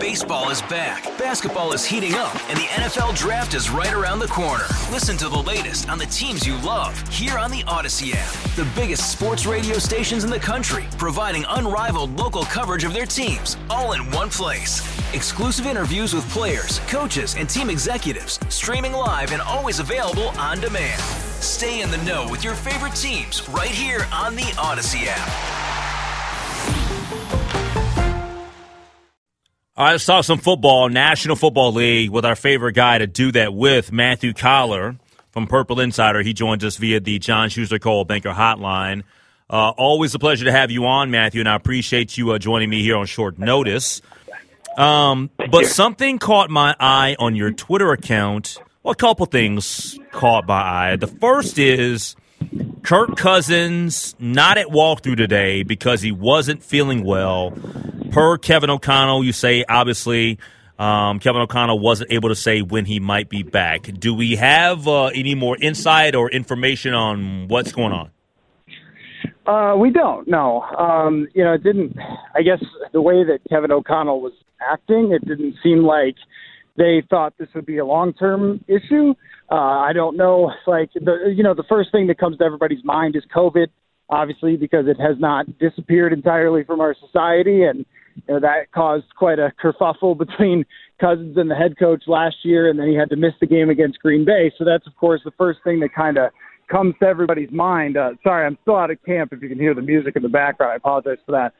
Baseball is back, basketball is heating up, and the NFL Draft is right around the corner. Listen to the latest on the teams you love here on the Odyssey app. The biggest sports radio stations in the country, providing unrivaled local coverage of their teams, all in one place. Exclusive interviews with players, coaches, and team executives, streaming live and always available on demand. Stay in the know with your favorite teams right here on the Odyssey app. All right, let's talk some football, National Football League, with our favorite guy to do that with, Matthew Collar from Purple Insider. He joins us via the John Schuster Coldwell Banker Hotline. Always a pleasure to have you on, Matthew, and I appreciate you joining me here on short notice. But something caught my eye on your Twitter account. Well, a couple things caught my eye. The first is Kirk Cousins not at walkthrough today because he wasn't feeling well. Per Kevin O'Connell, you say, obviously, Kevin O'Connell wasn't able to say when he might be back. Do we have any more insight or information on what's going on? We don't, no. It didn't, I guess the way that Kevin O'Connell was acting, it didn't seem like they thought this would be a long-term issue. I don't know, the first thing that comes to everybody's mind is COVID, obviously, because it has not disappeared entirely from our society, and that caused quite a kerfuffle between Cousins and the head coach last year, and then he had to miss the game against Green Bay. So that's, of course, the first thing that kind of comes to everybody's mind. Sorry, I'm still out of camp if you can hear the music in the background. I apologize for that.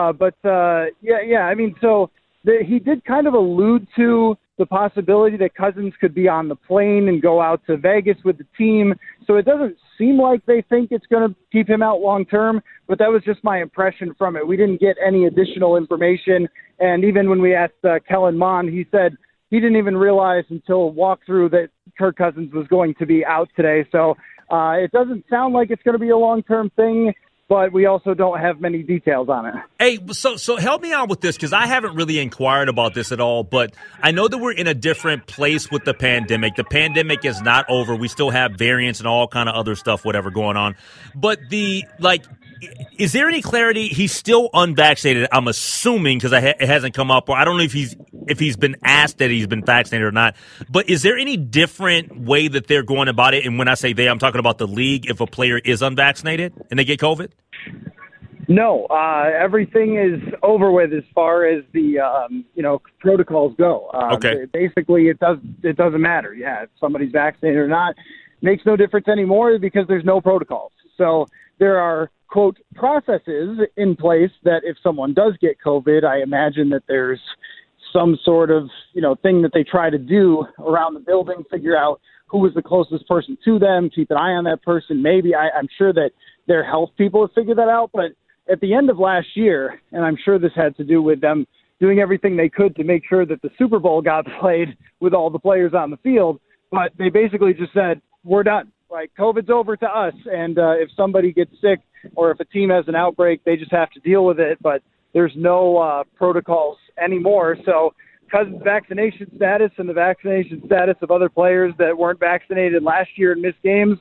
He did kind of allude to the possibility that Cousins could be on the plane and go out to Vegas with the team. So it doesn't seem like they think it's going to keep him out long term, but that was just my impression from it. We didn't get any additional information. And even when we asked Kellen Mond, he said he didn't even realize until walkthrough that Kirk Cousins was going to be out today. So it doesn't sound like it's going to be a long-term thing, but we also don't have many details on it. Hey, so help me out with this, because I haven't really inquired about this at all, but I know that we're in a different place with the pandemic. The pandemic is not over. We still have variants and all kind of other stuff, whatever going on. But is there any clarity? He's still unvaccinated, I'm assuming, because it hasn't come up, or I don't know if he's been asked that he's been vaccinated or not. But is there any different way that they're going about it? And when I say they, I'm talking about the league. If a player is unvaccinated and they get COVID? No, everything is over with as far as the protocols go. Okay. Basically, it doesn't matter. Yeah, if somebody's vaccinated or not, makes no difference anymore because there's no protocols. So there are, quote, processes in place that if someone does get COVID, I imagine that there's some sort of thing that they try to do around the building, figure out who was the closest person to them, keep an eye on that person. Maybe I'm sure that their health people have figured that out, but at the end of last year, and I'm sure this had to do with them doing everything they could to make sure that the Super Bowl got played with all the players on the field, but they basically just said, we're done. Like, COVID's over to us, and if somebody gets sick or if a team has an outbreak, they just have to deal with it, but there's no protocols anymore. So Cousins' vaccination status and the vaccination status of other players that weren't vaccinated last year and missed games,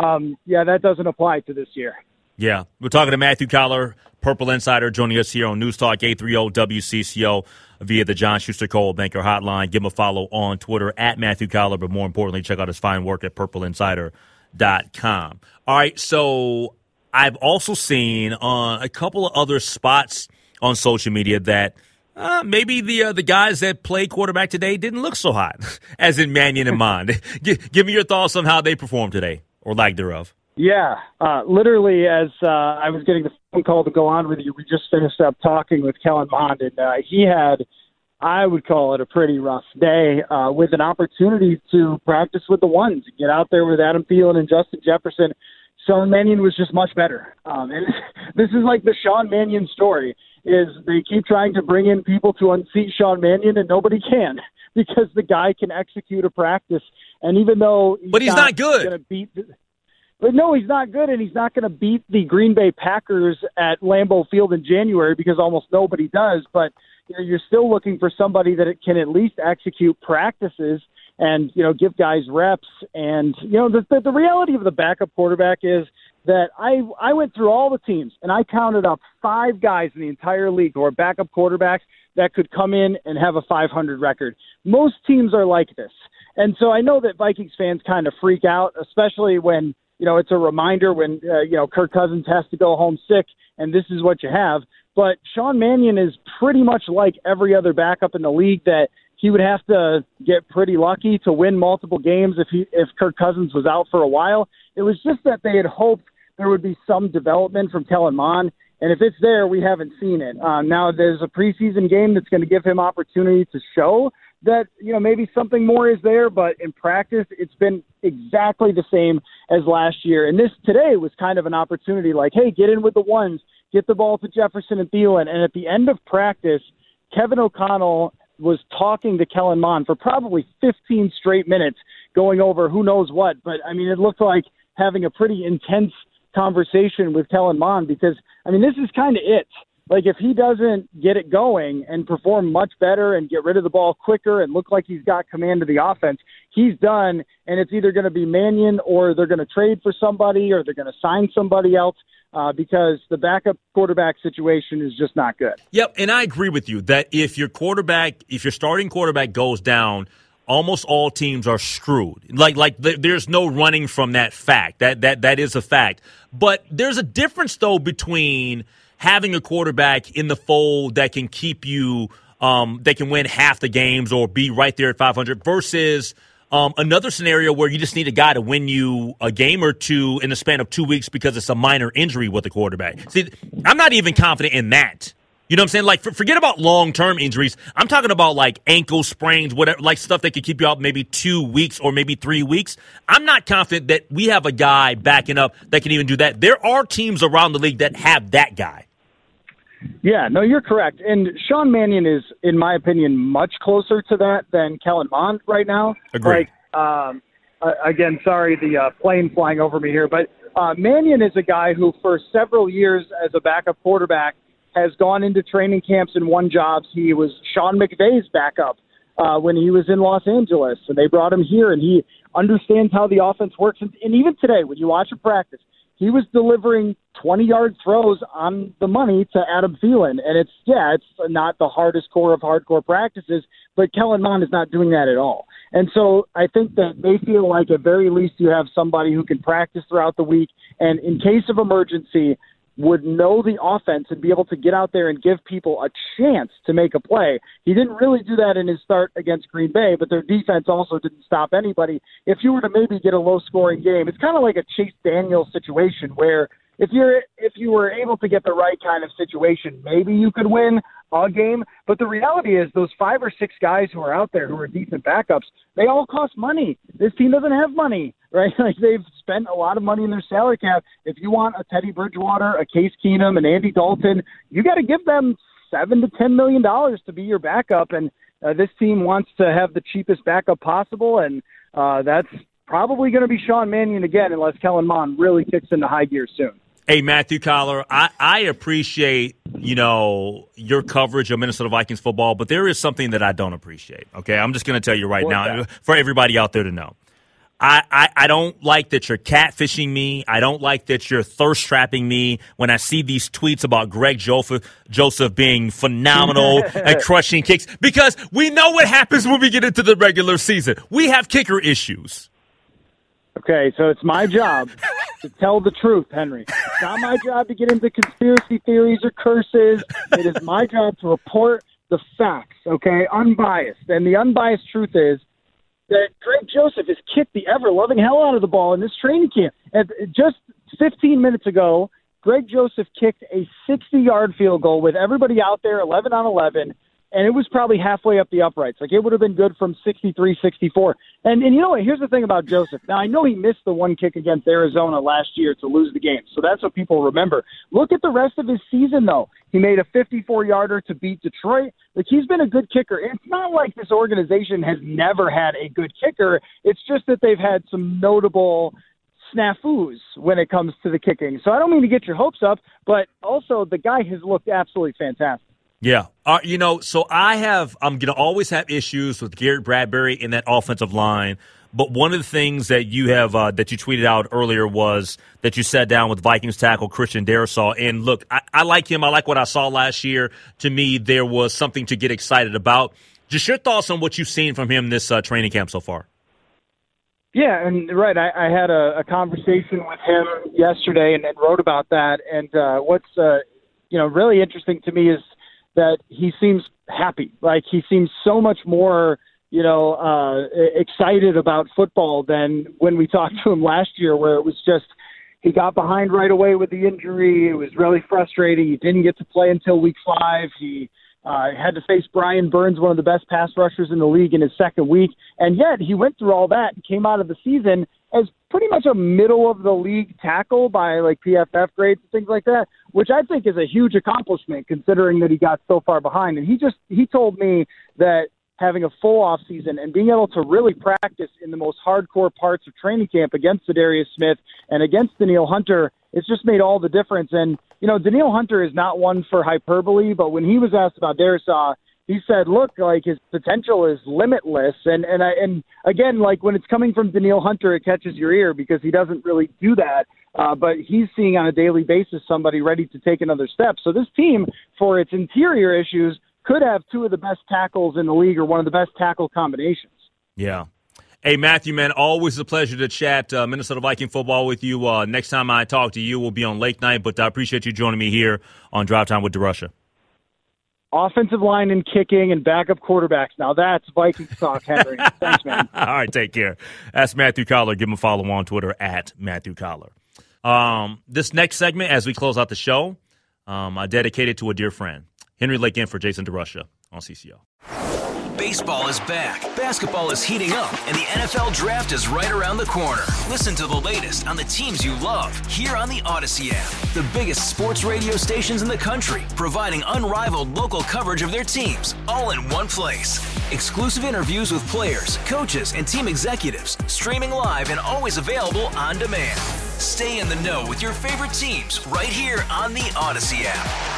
that doesn't apply to this year. Yeah, we're talking to Matthew Collar, Purple Insider, joining us here on News Talk 830 WCCO via the John Schuster Coldwell Banker Hotline. Give him a follow on Twitter at Matthew Collar, but more importantly, check out his fine work at purpleinsider.com. All right, so I've also seen on a couple of other spots on social media that maybe the guys that played quarterback today didn't look so hot, as in Mannion and Mond. Give me your thoughts on how they performed today, or lack thereof. Yeah, literally as I was getting the phone call to go on with you, we just finished up talking with Kellen Mond, and he had, I would call it a pretty rough day, with an opportunity to practice with the ones, get out there with Adam Thielen and Justin Jefferson. Sean Mannion was just much better. And this is like the Sean Mannion story, is they keep trying to bring in people to unseat Sean Mannion, and nobody can, because the guy can execute a practice. And even though he's not good. Gonna beat But no, he's not good, and he's not going to beat the Green Bay Packers at Lambeau Field in January because almost nobody does. But you're still looking for somebody that can at least execute practices and give guys reps. And the reality of the backup quarterback is that I went through all the teams, and I counted up 5 guys in the entire league who are backup quarterbacks that could come in and have a 500 record. Most teams are like this. And so I know that Vikings fans kind of freak out, especially when, it's a reminder when, Kirk Cousins has to go home sick, and this is what you have. But Sean Mannion is pretty much like every other backup in the league, that he would have to get pretty lucky to win multiple games if Kirk Cousins was out for a while. It was just that they had hoped there would be some development from Kellen Mond, and if it's there, we haven't seen it. Now there's a preseason game that's going to give him opportunity to show that, maybe something more is there, but in practice, it's been exactly the same as last year. And this today was kind of an opportunity, like, hey, get in with the ones, get the ball to Jefferson and Thielen. And at the end of practice, Kevin O'Connell was talking to Kellen Mond for probably 15 straight minutes, going over who knows what. But, it looked like having a pretty intense conversation with Kellen Mond, because, this is kind of it. Like, if he doesn't get it going and perform much better and get rid of the ball quicker and look like he's got command of the offense, he's done, and it's either going to be Mannion or they're going to trade for somebody or they're going to sign somebody else because the backup quarterback situation is just not good. Yep, and I agree with you that if your starting quarterback goes down, almost all teams are screwed. Like there's no running from that fact. That is a fact. But there's a difference, though, between having a quarterback in the fold that can keep you, that can win half the games or be right there at 500 versus another scenario where you just need a guy to win you a game or two in the span of 2 weeks because it's a minor injury with the quarterback. See, I'm not even confident in that. You know what I'm saying? Like, forget about long-term injuries. I'm talking about, like, ankle sprains, whatever, like stuff that could keep you out maybe 2 weeks or maybe 3 weeks. I'm not confident that we have a guy backing up that can even do that. There are teams around the league that have that guy. Yeah, no, you're correct. And Sean Mannion is, in my opinion, much closer to that than Kellen Mond right now. Agreed. Again, sorry, the plane flying over me here. But Mannion is a guy who, for several years as a backup quarterback, has gone into training camps and won jobs. He was Sean McVay's backup when he was in Los Angeles, and they brought him here, and he understands how the offense works. And even today, when you watch a practice, he was delivering 20-yard throws on the money to Adam Thielen. And it's not the hardest core of hardcore practices, but Kellen Mond is not doing that at all. And so I think that they feel like at very least you have somebody who can practice throughout the week and in case of emergency would know the offense and be able to get out there and give people a chance to make a play. He didn't really do that in his start against Green Bay, but their defense also didn't stop anybody. If you were to maybe get a low-scoring game, it's kind of like a Chase Daniels situation where if you were able to get the right kind of situation, maybe you could win a game. But the reality is those 5 or 6 guys who are out there who are decent backups, they all cost money. This team doesn't have money, right? Like, they've spent a lot of money in their salary cap. If you want a Teddy Bridgewater, a Case Keenum, an Andy Dalton, you got to give them $7 to $10 million to be your backup. And this team wants to have the cheapest backup possible, and that's probably going to be Sean Mannion again unless Kellen Mond really kicks into high gear soon. Hey, Matthew Collar, I appreciate, your coverage of Minnesota Vikings football, but there is something that I don't appreciate, okay? I'm just going to tell you right now for everybody out there to know. I don't like that you're catfishing me. I don't like that you're thirst-trapping me when I see these tweets about Greg Joseph being phenomenal at crushing kicks, because we know what happens when we get into the regular season. We have kicker issues. Okay, so it's my job to tell the truth, Henry. It's not my job to get into conspiracy theories or curses. It is my job to report the facts, okay, unbiased. And the unbiased truth is that Greg Joseph has kicked the ever-loving hell out of the ball in this training camp. And just 15 minutes ago, Greg Joseph kicked a 60-yard field goal with everybody out there, 11 on 11, and it was probably halfway up the uprights. Like, it would have been good from 63, 64. And you know what? Here's the thing about Joseph. Now, I know he missed the one kick against Arizona last year to lose the game, so that's what people remember. Look at the rest of his season, though. He made a 54-yarder to beat Detroit. Like, he's been a good kicker. It's not like this organization has never had a good kicker. It's just that they've had some notable snafus when it comes to the kicking. So I don't mean to get your hopes up, but also the guy has looked absolutely fantastic. Yeah. So I'm going to always have issues with Garrett Bradbury in that offensive line. But one of the things that you have that you tweeted out earlier was that you sat down with Vikings tackle Christian Darrisaw. And look, I like him. I like what I saw last year. To me, there was something to get excited about. Just your thoughts on what you've seen from him this training camp so far. Yeah, and right, I had a conversation with him yesterday and wrote about that. And what's really interesting to me is that he seems happy. Like, he seems so much more excited about football than when we talked to him last year, where it was just he got behind right away with the injury. It was really frustrating. He didn't get to play until week 5. He had to face Brian Burns, one of the best pass rushers in the league, in his second week. And yet he went through all that and came out of the season as pretty much a middle-of-the-league tackle by, like, PFF grades and things like that, which I think is a huge accomplishment considering that he got so far behind. And he told me that having a full off season and being able to really practice in the most hardcore parts of training camp against Za'Darius Smith and against Danielle Hunter, it's just made all the difference. And, Danielle Hunter is not one for hyperbole, but when he was asked about Darrisaw, he said, look, like, his potential is limitless. And again, like, when it's coming from Danielle Hunter, it catches your ear because he doesn't really do that. But he's seeing on a daily basis somebody ready to take another step. So this team, for its interior issues, could have two of the best tackles in the league or one of the best tackle combinations. Yeah. Hey, Matthew, man, always a pleasure to chat Minnesota Viking football with you. Next time I talk to you, we'll be on Lake Night, but I appreciate you joining me here on Drive Time with DeRusha. Offensive line and kicking and backup quarterbacks. Now that's Vikings talk, Henry. Thanks, man. All right, take care. That's Matthew Collar. Give him a follow on Twitter at Matthew Collar. This next segment, as we close out the show, I dedicate it to a dear friend. Henry Lake in for Jason DeRusha on CCO. Baseball is back, basketball is heating up, and the NFL Draft is right around the corner. Listen to the latest on the teams you love here on the Odyssey app. The biggest sports radio stations in the country, providing unrivaled local coverage of their teams, all in one place. Exclusive interviews with players, coaches, and team executives, streaming live and always available on demand. Stay in the know with your favorite teams right here on the Odyssey app.